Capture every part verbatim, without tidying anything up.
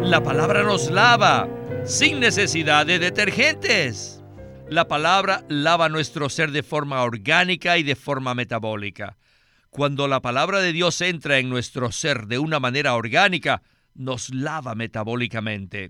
La palabra nos lava sin necesidad de detergentes. La palabra lava nuestro ser de forma orgánica y de forma metabólica. Cuando la palabra de Dios entra en nuestro ser de una manera orgánica, nos lava metabólicamente.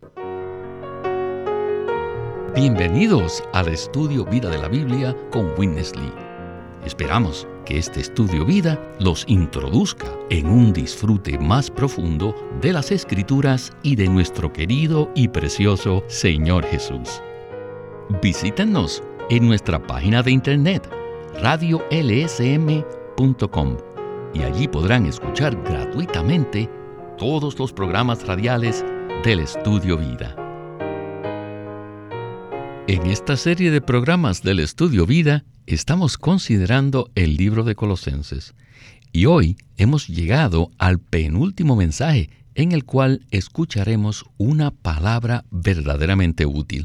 Bienvenidos al Estudio Vida de la Biblia con Witness Lee. Esperamos que este Estudio Vida los introduzca en un disfrute más profundo de las Escrituras y de nuestro querido y precioso Señor Jesús. Visítenos en nuestra página de internet radio l s m punto com y allí podrán escuchar gratuitamente todos los programas radiales del Estudio Vida. En esta serie de programas del Estudio Vida estamos considerando el libro de Colosenses y hoy hemos llegado al penúltimo mensaje en el cual escucharemos una palabra verdaderamente útil.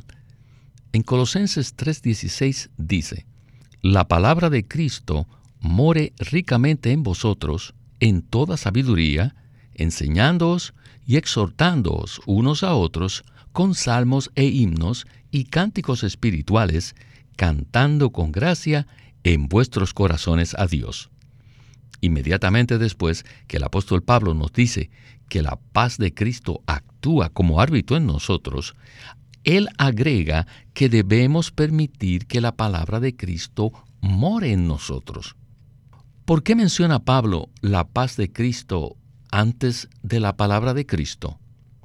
En Colosenses tres dieciséis dice: «La palabra de Cristo more ricamente en vosotros en toda sabiduría, enseñándoos y exhortándoos unos a otros con salmos e himnos y cánticos espirituales, cantando con gracia en vuestros corazones a Dios». Inmediatamente después que el apóstol Pablo nos dice que la paz de Cristo actúa como árbitro en nosotros, él agrega que debemos permitir que la palabra de Cristo more en nosotros. ¿Por qué menciona Pablo la paz de Cristo antes de la palabra de Cristo?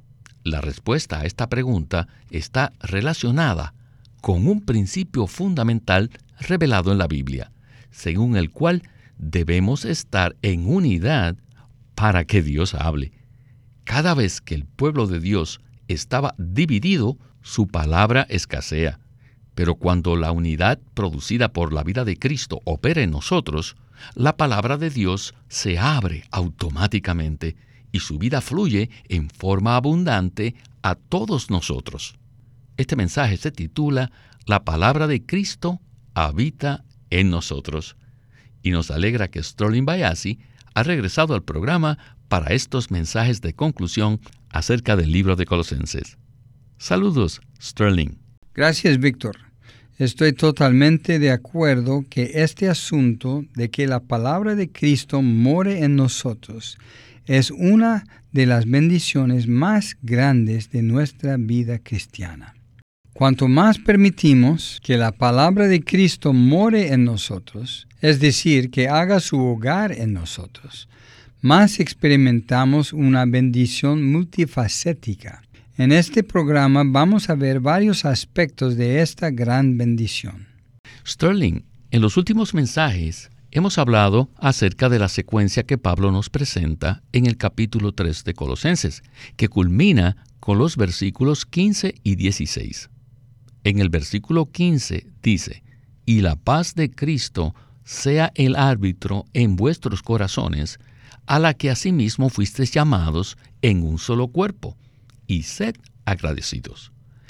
La respuesta a esta pregunta está relacionada con un principio fundamental revelado en la Biblia, según el cual debemos estar en unidad para que Dios hable. Cada vez que el pueblo de Dios estaba dividido, su palabra escasea. Pero cuando la unidad producida por la vida de Cristo opera en nosotros, la palabra de Dios se abre automáticamente y su vida fluye en forma abundante a todos nosotros. Este mensaje se titula «La palabra de Cristo habita en nosotros». Y nos alegra que Sterling Bayasi ha regresado al programa para estos mensajes de conclusión acerca del libro de Colosenses. Saludos, Sterling. Gracias, Víctor. Estoy totalmente de acuerdo que este asunto de que la palabra de Cristo more en nosotros es una de las bendiciones más grandes de nuestra vida cristiana. Cuanto más permitimos que la palabra de Cristo more en nosotros, es decir, que haga su hogar en nosotros, más experimentamos una bendición multifacética. En este programa vamos a ver varios aspectos de esta gran bendición. Sterling, en los últimos mensajes hemos hablado acerca de la secuencia que Pablo nos presenta en el capítulo tres de Colosenses, que culmina con los versículos quince y dieciséis. En el versículo quince dice: «Y la paz de Cristo sea el árbitro en vuestros corazones, a la que asimismo fuisteis llamados en un solo cuerpo, y sed agradecidos».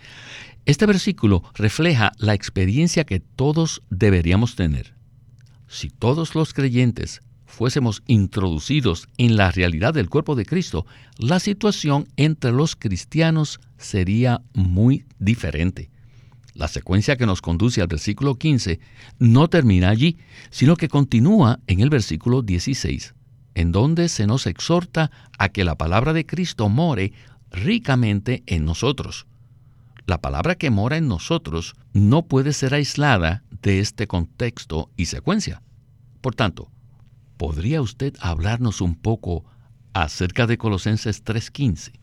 Este versículo refleja la experiencia que todos deberíamos tener. Si todos los creyentes fuésemos introducidos en la realidad del cuerpo de Cristo, la situación entre los cristianos sería muy diferente. La secuencia que nos conduce al versículo quince no termina allí, sino que continúa en el versículo dieciséis, en donde se nos exhorta a que la palabra de Cristo more ricamente en nosotros. La palabra que mora en nosotros no puede ser aislada de este contexto y secuencia. Por tanto, ¿podría usted hablarnos un poco acerca de Colosenses tres quince?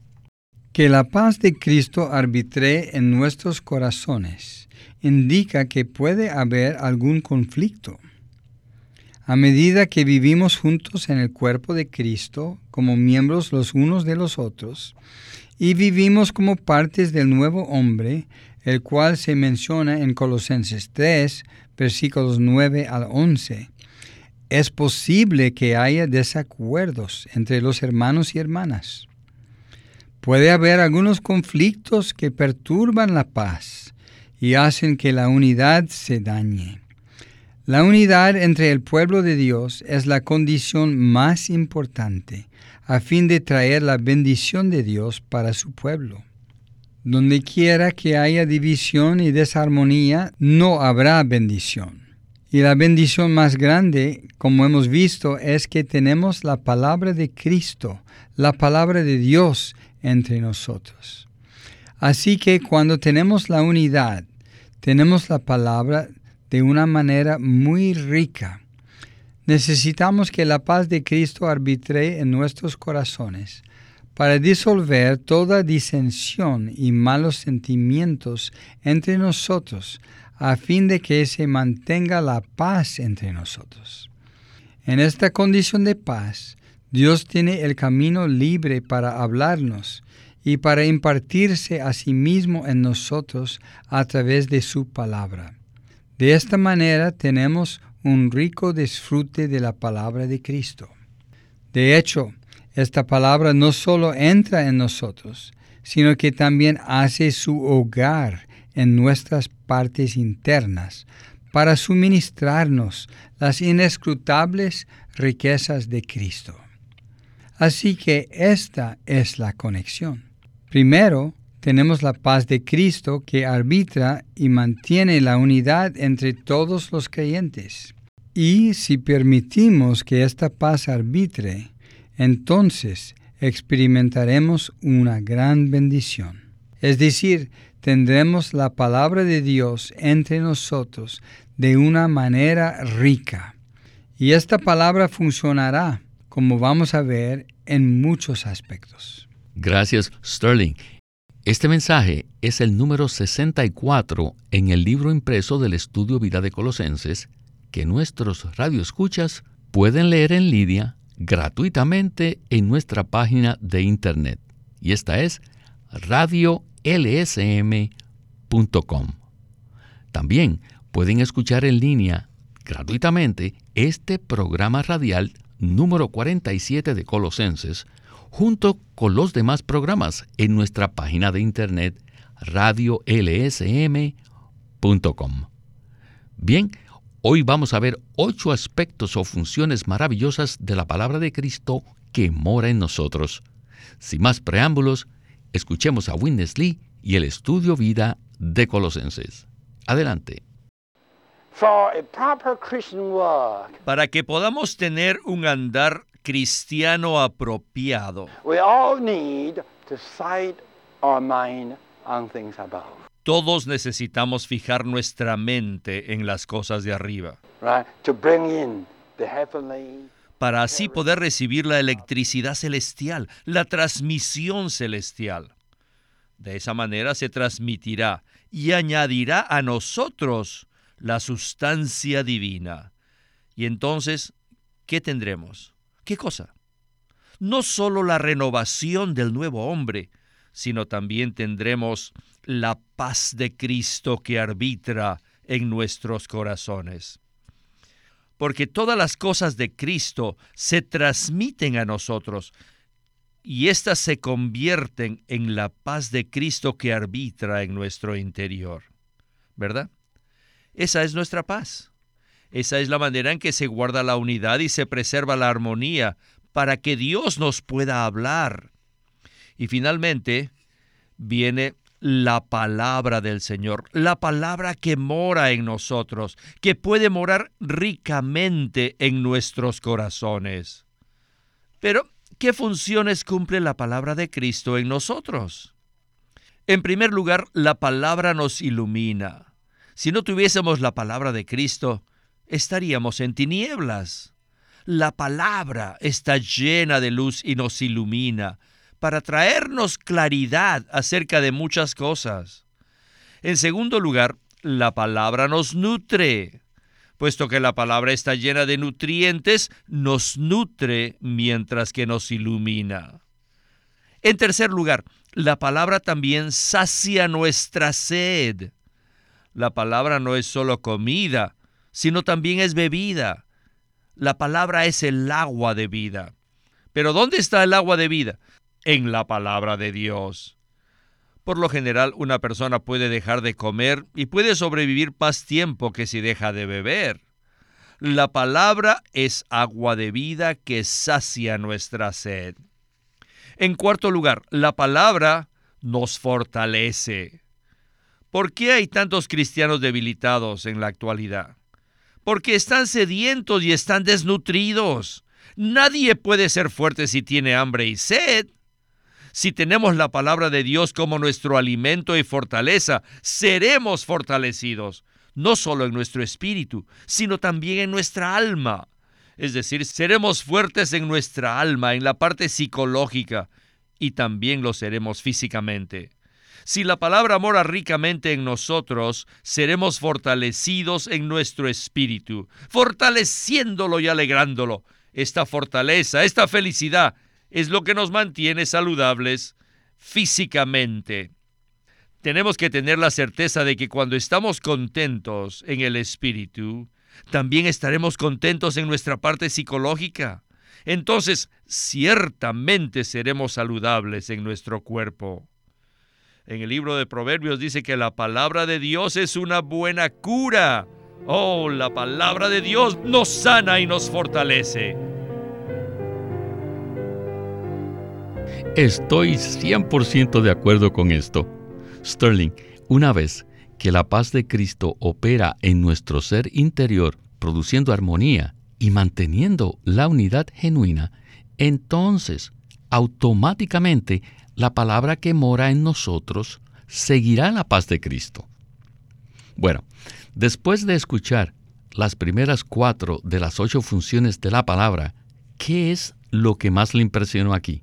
Que la paz de Cristo arbitre en nuestros corazones indica que puede haber algún conflicto. A medida que vivimos juntos en el cuerpo de Cristo, como miembros los unos de los otros, y vivimos como partes del nuevo hombre, el cual se menciona en Colosenses tres, versículos nueve al once, es posible que haya desacuerdos entre los hermanos y hermanas. Puede haber algunos conflictos que perturban la paz y hacen que la unidad se dañe. La unidad entre el pueblo de Dios es la condición más importante, a fin de traer la bendición de Dios para su pueblo. Donde quiera que haya división y desarmonía, no habrá bendición. Y la bendición más grande, como hemos visto, es que tenemos la palabra de Cristo, la palabra de Dios entre nosotros. Así que cuando tenemos la unidad, tenemos la palabra de una manera muy rica. Necesitamos que la paz de Cristo arbitre en nuestros corazones para disolver toda disensión y malos sentimientos entre nosotros, a fin de que se mantenga la paz entre nosotros. En esta condición de paz, Dios tiene el camino libre para hablarnos y para impartirse a sí mismo en nosotros a través de su palabra. De esta manera tenemos un rico disfrute de la palabra de Cristo. De hecho, esta palabra no solo entra en nosotros, sino que también hace su hogar en nuestras partes internas para suministrarnos las inescrutables riquezas de Cristo. Así que esta es la conexión. Primero, tenemos la paz de Cristo que arbitra y mantiene la unidad entre todos los creyentes. Y si permitimos que esta paz arbitre, entonces experimentaremos una gran bendición. Es decir, tendremos la palabra de Dios entre nosotros de una manera rica. Y esta palabra funcionará, como vamos a ver, en muchos aspectos. Gracias, Sterling. Este mensaje es el número sesenta y cuatro en el libro impreso del Estudio Vida de Colosenses, que nuestros radioescuchas pueden leer en línea gratuitamente en nuestra página de internet. Y esta es radio l s m punto com. También pueden escuchar en línea gratuitamente este programa radial número cuarenta y siete de Colosenses, junto con los demás programas en nuestra página de internet radio l s m punto com. Bien, hoy vamos a ver ocho aspectos o funciones maravillosas de la palabra de Cristo que mora en nosotros. Sin más preámbulos, escuchemos a Witness Lee y el Estudio Vida de Colosenses. Adelante. For a proper Christian walk, Para que podamos tener un andar cristiano apropiado, we all need to set our mind on things above. todos necesitamos fijar nuestra mente en las cosas de arriba, Right? To bring in the heavenly. para así poder recibir la electricidad celestial, la transmisión celestial. De esa manera se transmitirá y añadirá a nosotros la sustancia divina. Y entonces, ¿qué tendremos? ¿Qué cosa? No solo la renovación del nuevo hombre, sino también tendremos la paz de Cristo que arbitra en nuestros corazones. Porque todas las cosas de Cristo se transmiten a nosotros y éstas se convierten en la paz de Cristo que arbitra en nuestro interior. ¿Verdad? Esa es nuestra paz. Esa es la manera en que se guarda la unidad y se preserva la armonía para que Dios nos pueda hablar. Y finalmente viene la palabra del Señor, la palabra que mora en nosotros, que puede morar ricamente en nuestros corazones. Pero, ¿qué funciones cumple la palabra de Cristo en nosotros? En primer lugar, la palabra nos ilumina. Si no tuviésemos la palabra de Cristo, estaríamos en tinieblas. La palabra está llena de luz y nos ilumina para traernos claridad acerca de muchas cosas. En segundo lugar, la palabra nos nutre. Puesto que la palabra está llena de nutrientes, nos nutre mientras que nos ilumina. En tercer lugar, la palabra también sacia nuestra sed. La palabra no es solo comida, sino también es bebida. La palabra es el agua de vida. ¿Pero dónde está el agua de vida? En la palabra de Dios. Por lo general, una persona puede dejar de comer y puede sobrevivir más tiempo que si deja de beber. La palabra es agua de vida que sacia nuestra sed. En cuarto lugar, la palabra nos fortalece. ¿Por qué hay tantos cristianos debilitados en la actualidad? Porque están sedientos y están desnutridos. Nadie puede ser fuerte si tiene hambre y sed. Si tenemos la palabra de Dios como nuestro alimento y fortaleza, seremos fortalecidos, no solo en nuestro espíritu, sino también en nuestra alma. Es decir, seremos fuertes en nuestra alma, en la parte psicológica, y también lo seremos físicamente. Si la palabra mora ricamente en nosotros, seremos fortalecidos en nuestro espíritu, fortaleciéndolo y alegrándolo. Esta fortaleza, esta felicidad, es lo que nos mantiene saludables físicamente. Tenemos que tener la certeza de que cuando estamos contentos en el espíritu, también estaremos contentos en nuestra parte psicológica. Entonces, ciertamente seremos saludables en nuestro cuerpo. En el libro de Proverbios dice que la palabra de Dios es una buena cura. Oh, la palabra de Dios nos sana y nos fortalece. Estoy cien por ciento de acuerdo con esto. Sterling, una vez que la paz de Cristo opera en nuestro ser interior, produciendo armonía y manteniendo la unidad genuina, entonces, automáticamente, la palabra que mora en nosotros seguirá la paz de Cristo. Bueno, después de escuchar las primeras cuatro de las ocho funciones de la palabra, ¿qué es lo que más le impresionó aquí?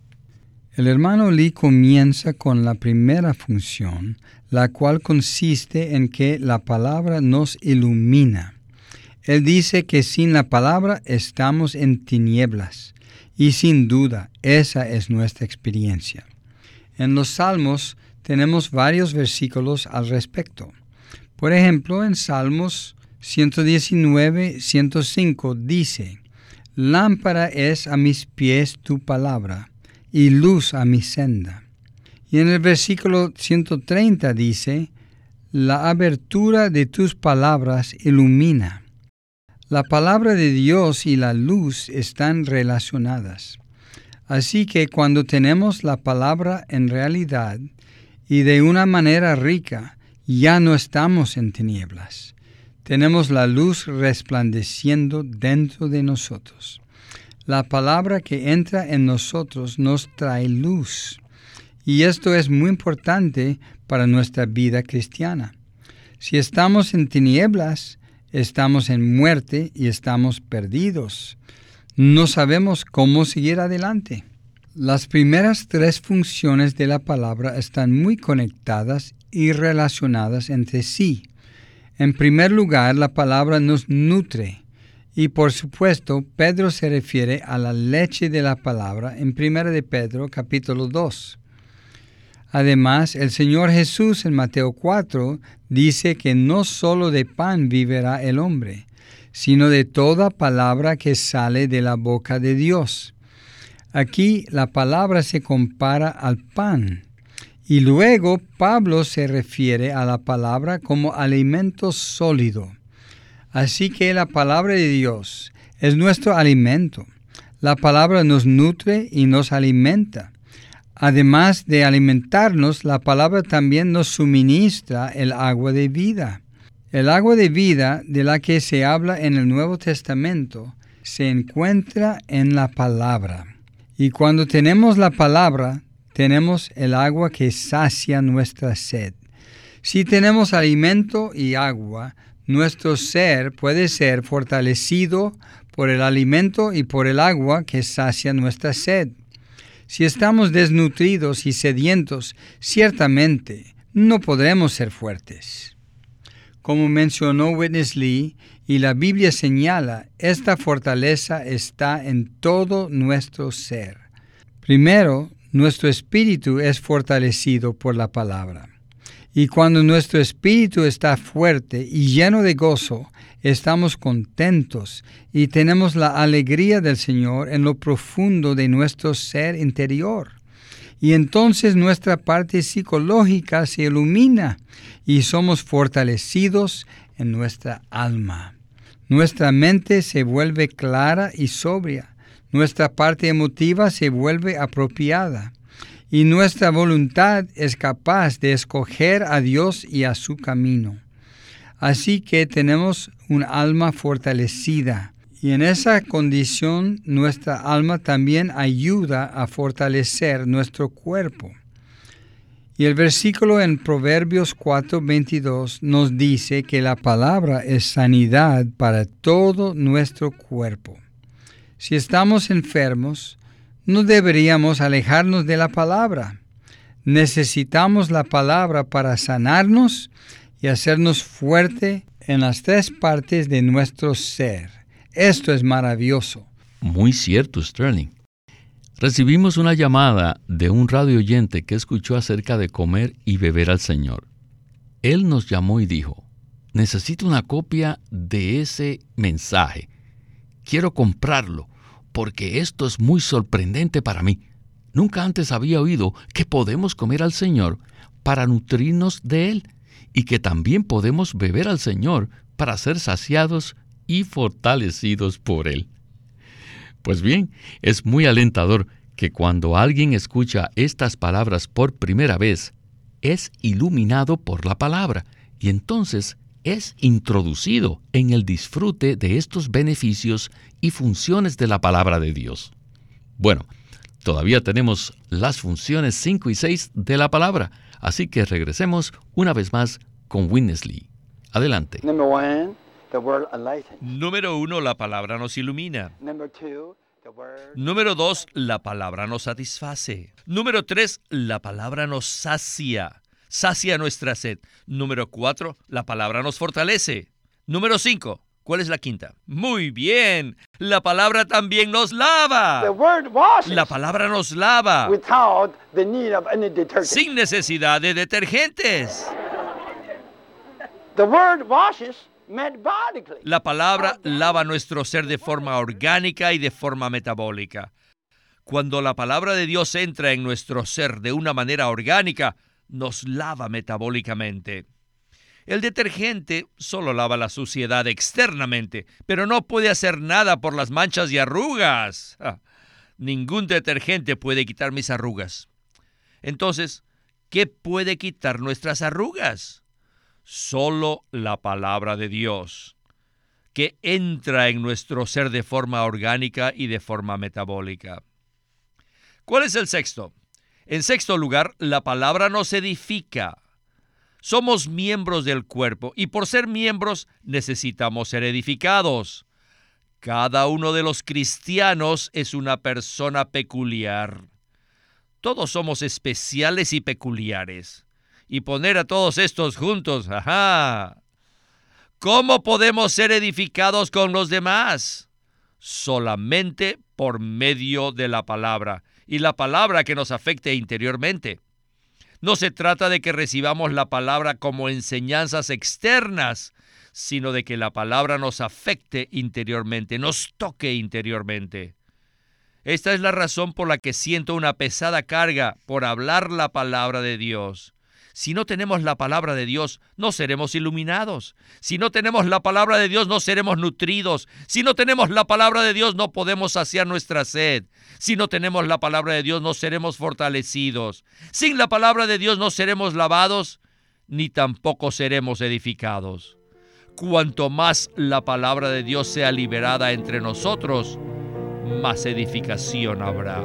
El hermano Lee comienza con la primera función, la cual consiste en que la palabra nos ilumina. Él dice que sin la palabra estamos en tinieblas, y sin duda esa es nuestra experiencia. En los Salmos tenemos varios versículos al respecto. Por ejemplo, en Salmos ciento diecinueve, ciento cinco dice: «Lámpara es a mis pies tu palabra, y luz a mi senda». Y en el versículo ciento treinta dice: «La abertura de tus palabras ilumina». La palabra de Dios y la luz están relacionadas. Así que cuando tenemos la palabra en realidad y de una manera rica, ya no estamos en tinieblas. Tenemos la luz resplandeciendo dentro de nosotros. La palabra que entra en nosotros nos trae luz. Y esto es muy importante para nuestra vida cristiana. Si estamos en tinieblas, estamos en muerte y estamos perdidos. No sabemos cómo seguir adelante. Las primeras tres funciones de la palabra están muy conectadas y relacionadas entre sí. En primer lugar, la palabra nos nutre. Y por supuesto, Pedro se refiere a la leche de la palabra en primera de Pedro, capítulo dos. Además, el Señor Jesús en Mateo cuatro dice que no solo de pan vivirá el hombre, sino de toda palabra que sale de la boca de Dios. Aquí la palabra se compara al pan. Y luego Pablo se refiere a la palabra como alimento sólido. Así que la palabra de Dios es nuestro alimento. La palabra nos nutre y nos alimenta. Además de alimentarnos, la palabra también nos suministra el agua de vida. El agua de vida de la que se habla en el Nuevo Testamento se encuentra en la palabra. Y cuando tenemos la palabra, tenemos el agua que sacia nuestra sed. Si tenemos alimento y agua, nuestro ser puede ser fortalecido por el alimento y por el agua que sacia nuestra sed. Si estamos desnutridos y sedientos, ciertamente no podremos ser fuertes. Como mencionó Witness Lee, y la Biblia señala, esta fortaleza está en todo nuestro ser. Primero, nuestro espíritu es fortalecido por la palabra. Y cuando nuestro espíritu está fuerte y lleno de gozo, estamos contentos y tenemos la alegría del Señor en lo profundo de nuestro ser interior. Y entonces nuestra parte psicológica se ilumina y somos fortalecidos en nuestra alma. Nuestra mente se vuelve clara y sobria. Nuestra parte emotiva se vuelve apropiada y nuestra voluntad es capaz de escoger a Dios y a su camino. Así que tenemos un alma fortalecida y en esa condición nuestra alma también ayuda a fortalecer nuestro cuerpo. Y el versículo en Proverbios cuatro veintidós nos dice que la palabra es sanidad para todo nuestro cuerpo. Si estamos enfermos, no deberíamos alejarnos de la palabra. Necesitamos la palabra para sanarnos y hacernos fuerte en las tres partes de nuestro ser. Esto es maravilloso. Muy cierto, Sterling. Recibimos una llamada de un radio oyente que escuchó acerca de comer y beber al Señor. Él nos llamó y dijo, necesito una copia de ese mensaje. Quiero comprarlo porque esto es muy sorprendente para mí. Nunca antes había oído que podemos comer al Señor para nutrirnos de Él y que también podemos beber al Señor para ser saciados y fortalecidos por Él. Pues bien, es muy alentador que cuando alguien escucha estas palabras por primera vez, es iluminado por la palabra y entonces es introducido en el disfrute de estos beneficios y funciones de la palabra de Dios. Bueno, todavía tenemos las funciones cinco y seis de la palabra, así que regresemos una vez más con Witness Lee. Adelante. Number one, the word enlighten. Número uno, la palabra nos ilumina. Number two, the word. Número dos, la palabra nos satisface. Número tres, la palabra nos sacia. Sacia nuestra sed. Número cuatro, la palabra nos fortalece. Número cinco, ¿cuál es la quinta? Muy bien, la palabra también nos lava. The word washes La palabra nos lava without the need of any detergent. sin necesidad de detergentes. The word washes metabolically. La palabra lava nuestro ser de forma orgánica y de forma metabólica. Cuando la palabra de Dios entra en nuestro ser de una manera orgánica, nos lava metabólicamente. El detergente solo lava la suciedad externamente, pero no puede hacer nada por las manchas y arrugas. Ah, ningún detergente puede quitar mis arrugas. Entonces, ¿qué puede quitar nuestras arrugas? Solo la palabra de Dios, que entra en nuestro ser de forma orgánica y de forma metabólica. ¿Cuál es el sexto? En sexto lugar, la palabra nos edifica. Somos miembros del cuerpo y por ser miembros necesitamos ser edificados. Cada uno de los cristianos es una persona peculiar. Todos somos especiales y peculiares. Y poner a todos estos juntos, ¡ajá! ¿Cómo podemos ser edificados con los demás? Solamente por medio de la palabra, y la palabra que nos afecte interiormente. No se trata de que recibamos la palabra como enseñanzas externas, sino de que la palabra nos afecte interiormente, nos toque interiormente. Esta es la razón por la que siento una pesada carga por hablar la palabra de Dios. Si no tenemos la palabra de Dios, no seremos iluminados. Si no tenemos la palabra de Dios, no seremos nutridos. Si no tenemos la palabra de Dios, no podemos saciar nuestra sed. Si no tenemos la palabra de Dios, no seremos fortalecidos. Sin la palabra de Dios, no seremos lavados, ni tampoco seremos edificados. Cuanto más la palabra de Dios sea liberada entre nosotros, más edificación habrá.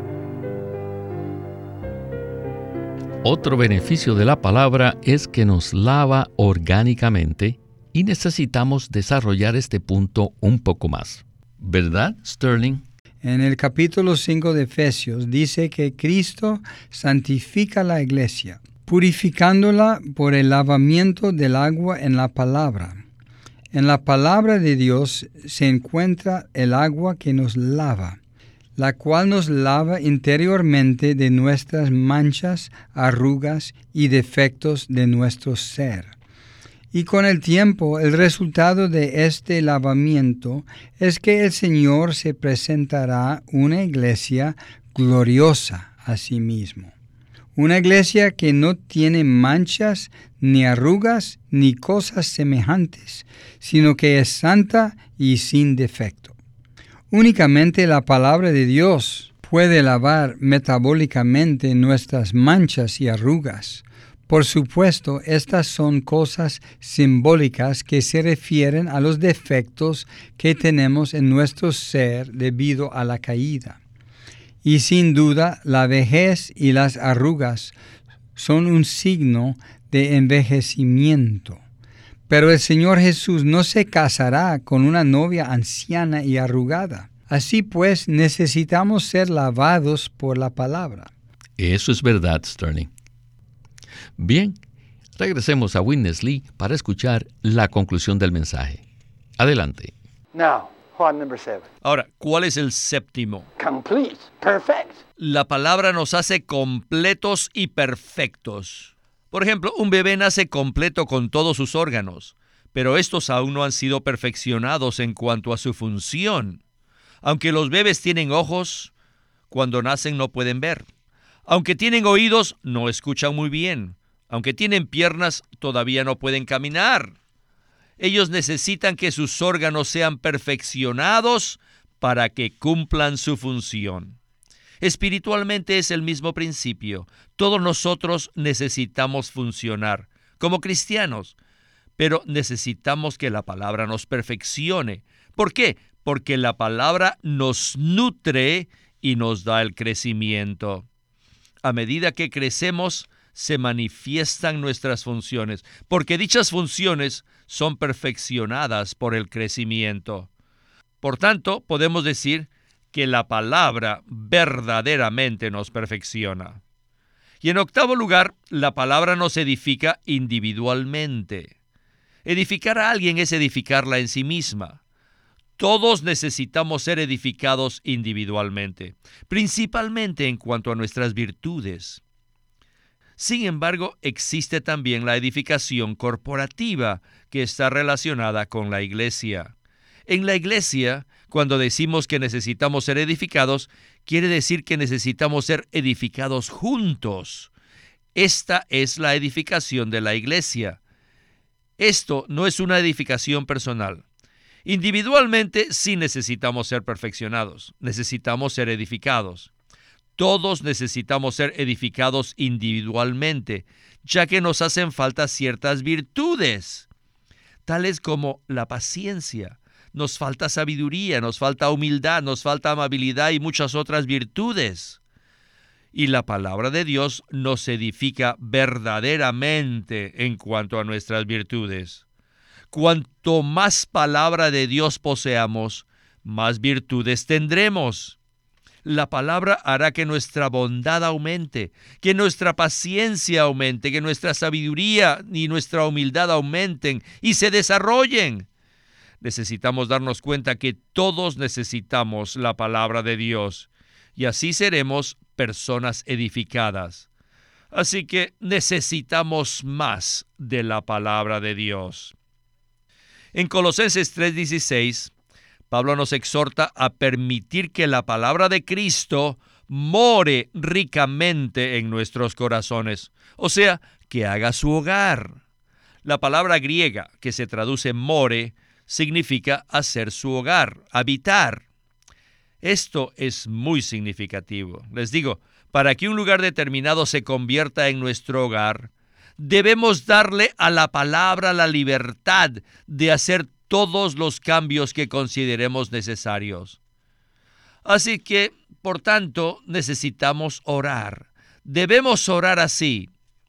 Otro beneficio de la palabra es que nos lava orgánicamente y necesitamos desarrollar este punto un poco más. ¿Verdad, Sterling? En el capítulo cinco de Efesios dice que Cristo santifica la iglesia, purificándola por el lavamiento del agua en la palabra. En la palabra de Dios se encuentra el agua que nos lava, la cual nos lava interiormente de nuestras manchas, arrugas y defectos de nuestro ser. Y con el tiempo, el resultado de este lavamiento es que el Señor se presentará una iglesia gloriosa a sí mismo. Una iglesia que no tiene manchas, ni arrugas, ni cosas semejantes, sino que es santa y sin defecto. Únicamente la palabra de Dios puede lavar metabólicamente nuestras manchas y arrugas. Por supuesto, estas son cosas simbólicas que se refieren a los defectos que tenemos en nuestro ser debido a la caída. Y sin duda, la vejez y las arrugas son un signo de envejecimiento. Pero el Señor Jesús no se casará con una novia anciana y arrugada. Así pues, necesitamos ser lavados por la palabra. Eso es verdad, Sterling. Bien, regresemos a Witness Lee para escuchar la conclusión del mensaje. Adelante. Now, what number seven? Ahora, ¿cuál es el séptimo? Complete, perfect. La palabra nos hace completos y perfectos. Por ejemplo, un bebé nace completo con todos sus órganos, pero estos aún no han sido perfeccionados en cuanto a su función. Aunque los bebés tienen ojos, cuando nacen no pueden ver. Aunque tienen oídos, no escuchan muy bien. Aunque tienen piernas, todavía no pueden caminar. Ellos necesitan que sus órganos sean perfeccionados para que cumplan su función. Espiritualmente es el mismo principio. Todos nosotros necesitamos funcionar como cristianos, pero necesitamos que la palabra nos perfeccione. ¿Por qué? Porque la palabra nos nutre y nos da el crecimiento. A medida que crecemos, se manifiestan nuestras funciones, porque dichas funciones son perfeccionadas por el crecimiento. Por tanto, podemos decir que la palabra verdaderamente nos perfecciona. Y en octavo lugar, la palabra nos edifica individualmente. Edificar a alguien es edificarla en sí misma. Todos necesitamos ser edificados individualmente, principalmente en cuanto a nuestras virtudes. Sin embargo, existe también la edificación corporativa que está relacionada con la iglesia. En la iglesia, cuando decimos que necesitamos ser edificados, quiere decir que necesitamos ser edificados juntos. Esta es la edificación de la iglesia. Esto no es una edificación personal. Individualmente sí necesitamos ser perfeccionados, necesitamos ser edificados. Todos necesitamos ser edificados individualmente, ya que nos hacen falta ciertas virtudes, tales como la paciencia. Nos falta sabiduría, nos falta humildad, nos falta amabilidad y muchas otras virtudes. Y la palabra de Dios nos edifica verdaderamente en cuanto a nuestras virtudes. Cuanto más palabra de Dios poseamos, más virtudes tendremos. La palabra hará que nuestra bondad aumente, que nuestra paciencia aumente, que nuestra sabiduría y nuestra humildad aumenten y se desarrollen. Necesitamos darnos cuenta que todos necesitamos la palabra de Dios y así seremos personas edificadas. Así que necesitamos más de la palabra de Dios. En Colosenses tres dieciséis, Pablo nos exhorta a permitir que la palabra de Cristo more ricamente en nuestros corazones, o sea, que haga su hogar. La palabra griega que se traduce more significa hacer su hogar, habitar. Esto es muy significativo. Les digo, para que un lugar determinado se convierta en nuestro hogar, debemos darle a la palabra la libertad de hacer todos los cambios que consideremos necesarios. Así que, por tanto, necesitamos orar. Debemos orar así: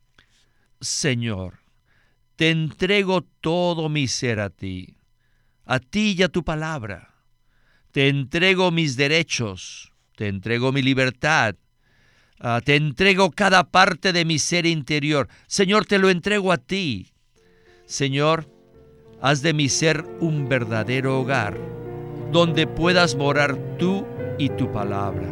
Señor, te entrego todo mi ser a ti, a ti y a tu palabra. Te entrego mis derechos, te entrego mi libertad, uh, te entrego cada parte de mi ser interior. Señor, te lo entrego a ti. Señor, haz de mi ser un verdadero hogar, donde puedas morar tú y tu palabra.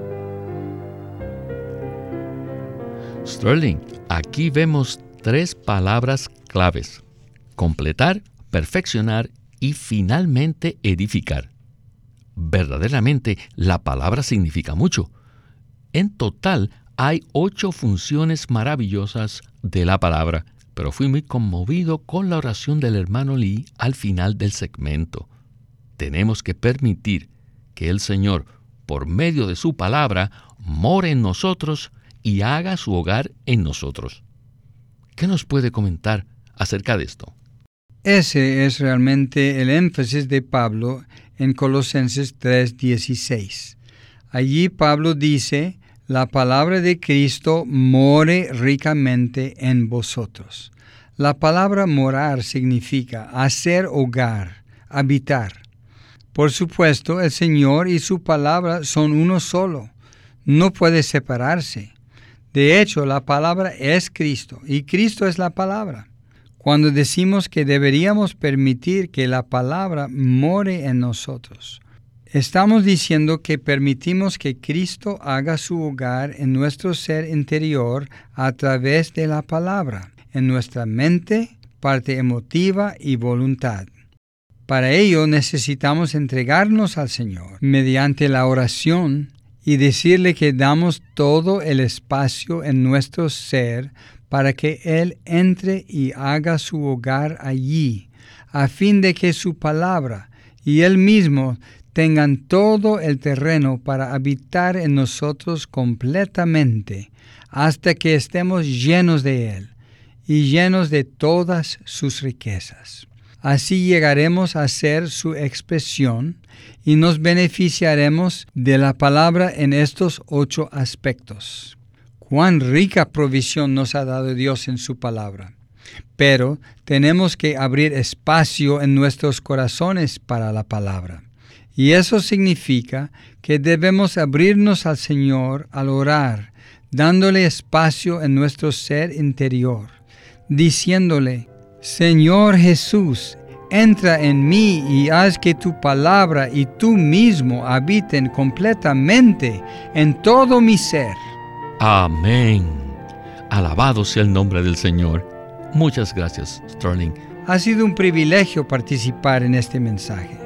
Sterling, aquí vemos tres palabras claves: completar, perfeccionar y finalmente edificar. Verdaderamente, la palabra significa mucho. En total, hay ocho funciones maravillosas de la palabra, pero fui muy conmovido con la oración del hermano Lee al final del segmento. Tenemos que permitir que el Señor, por medio de su palabra, more en nosotros y haga su hogar en nosotros. ¿Qué nos puede comentar acerca de esto? Ese es realmente el énfasis de Pablo en Colosenses tres dieciséis. Allí Pablo dice, la palabra de Cristo more ricamente en vosotros. La palabra morar significa hacer hogar, habitar. Por supuesto, el Señor y su palabra son uno solo. No puede separarse. De hecho, la palabra es Cristo y Cristo es la palabra. Cuando decimos que deberíamos permitir que la palabra more en nosotros, estamos diciendo que permitimos que Cristo haga su hogar en nuestro ser interior a través de la palabra, en nuestra mente, parte emotiva y voluntad. Para ello necesitamos entregarnos al Señor mediante la oración y decirle que damos todo el espacio en nuestro ser para que Él entre y haga su hogar allí, a fin de que su palabra y Él mismo tengan todo el terreno para habitar en nosotros completamente, hasta que estemos llenos de Él y llenos de todas sus riquezas. Así llegaremos a ser su expresión y nos beneficiaremos de la palabra en estos ocho aspectos. Cuán rica provisión nos ha dado Dios en su palabra. Pero tenemos que abrir espacio en nuestros corazones para la palabra. Y eso significa que debemos abrirnos al Señor al orar, dándole espacio en nuestro ser interior, diciéndole, Señor Jesús, entra en mí y haz que tu palabra y tú mismo habiten completamente en todo mi ser. Amén. Alabado sea el nombre del Señor. Muchas gracias, Sterling. Ha sido un privilegio participar en este mensaje.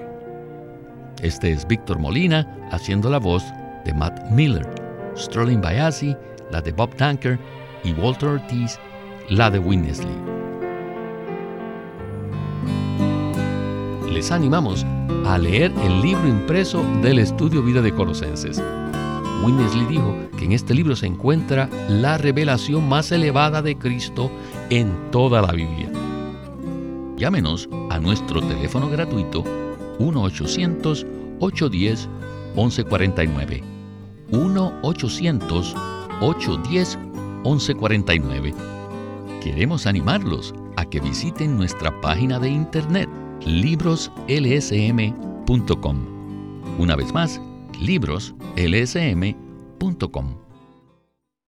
Este es Víctor Molina haciendo la voz de Matt Miller, Sterling Bayasi, la de Bob Tanker, y Walter Ortiz, la de Winnesley. Les animamos a leer el libro impreso del Estudio Vida de Colosenses. Winnesley dijo que en este libro se encuentra la revelación más elevada de Cristo en toda la Biblia. Llámenos a nuestro teléfono gratuito uno ochocientos, ochocientos diez, once cuarenta y nueve. uno ochocientos, ochocientos diez, once cuarenta y nueve. Queremos animarlos a que visiten nuestra página de internet libros l s m punto com. Una vez más, libros l s m punto com.